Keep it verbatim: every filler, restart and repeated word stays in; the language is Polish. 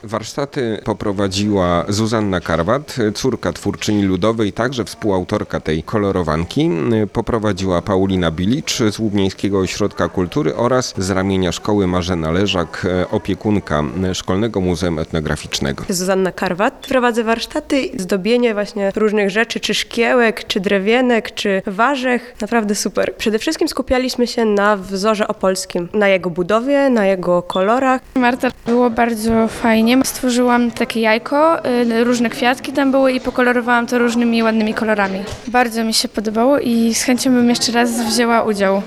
Warsztaty poprowadziła Zuzanna Karwat, córka twórczyni ludowej, także współautorka tej kolorowanki. Poprowadziła Paulina Bilicz z Łubieńskiego Ośrodka Kultury oraz z ramienia szkoły Marzena Leżak, opiekunka Szkolnego Muzeum Etnograficznego. Zuzanna Karwat. Prowadzę warsztaty, zdobienie właśnie różnych rzeczy, czy szkiełek, czy drewienek, czy warzech. Naprawdę super. Przede wszystkim skupialiśmy się na wzorze opolskim, na jego budowie, na jego kolorach. Marta, było bardzo fajnie. Stworzyłam takie jajko, y, różne kwiatki tam były i pokolorowałam to różnymi ładnymi kolorami. Bardzo mi się podobało i z chęcią bym jeszcze raz wzięła udział.